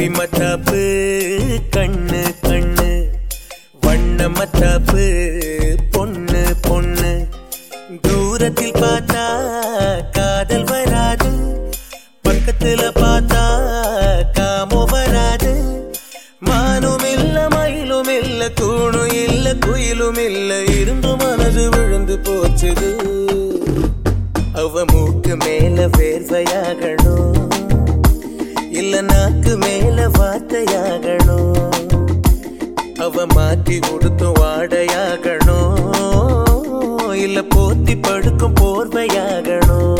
மத்தாப்பு கண்ணு கண்ணு வண்ண மத்தாப்பு பொண்ணு பொண்ணு தூரத்தில் பார்த்தா காதல் வராது பக்கத்துல பார்த்தா காமோ வராது மானும் இல்ல மயிலும் இல்ல தூணும் இல்ல குயிலும் இல்ல இருந்து மனது விழுந்து போச்சுது அவ மூக்கு மேல வேர்வையாகணும் இல்ல நாக்கு மேல வார்த்தையாகணும் அவ மாத்தி கொடுத்தும் வாடையாகணும் இல்ல போத்தி படுக்கும் போர்வையாகணும்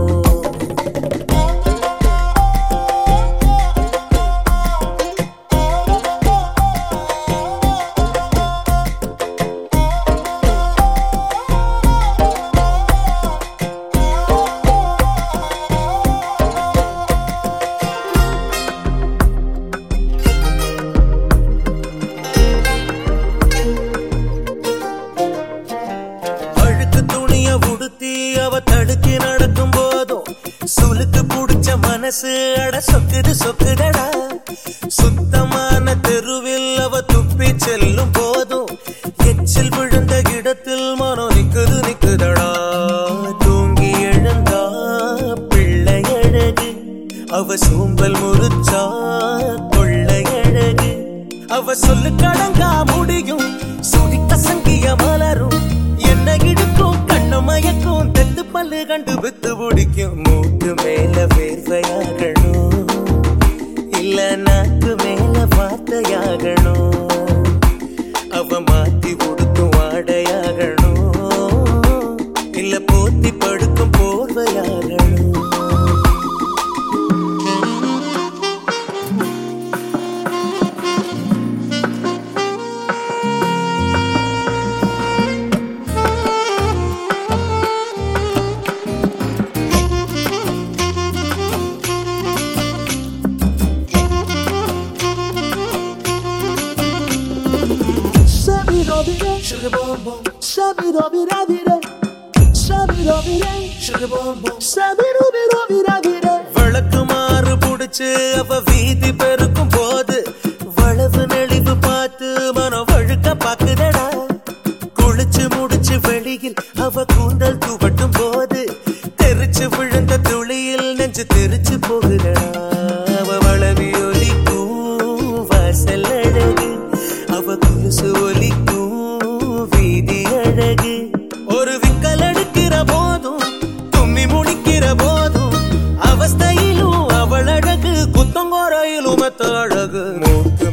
அவ தடுக்கி நடக்கும் போதும் சுளுக்கு புடிச்ச மனசு அட சொக்குது சொக்குதடா சுத்தமான தெருவில் அவ துப்பி செல்லும் போதும் எச்சில் விழுந்த இடத்தில் மனம் நிக்குது நிக்குதடா தூங்கி எழுந்தா பிள்ளை அழகு அவ சோம்பல் முறிச்சா கொள்ளை அழகு அவ சொல்லு கடங்கா முடியும் சுடி கசங்கிய மலரும் என்ன இடுக்கும் கண்ணு மயக்கும் தெத்து பல்லு கண்டு வித்து பிடிக்கும் மூக்கு மேல வேர்வையாகணும் இல்ல நாக்கு மேல வார்த்தையாகணும் அவ மாத்தி கொடுக்கும் வாடையாகணும் இல்ல போத்தி படுக்கும் போர்வையாகணும் Sugar boom boom, sabiro vira vira, sabiro vira, sugar boom boom, sabiro vira vira. வழக்கு மாறு புடிச்சு அவ வீதி பெருக்கும் போது வளவு நெளிவு பார்த்து மனம் வழுக்க பாக்குதடா குளிச்சு முடிச்சு வெளியில் அவ கூந்தல் துவட்டும் போது தெரிச்சு விழுந்த துளியில் நெஞ்சு தெரிச்சு போகுதடா அவ வளவி ஒலிக்கும் வாசல் அழகு அவ குலுசு ஒலிக்கும் வீதி அழகு ஒரு விக்கல் எடுக்கிற போதும் தும்மி முடிக்கிற போதும் அவஸ்தையிலும் அவள் அழகு குத்தங்கோரையிலும் மத்த அழகு மூக்கு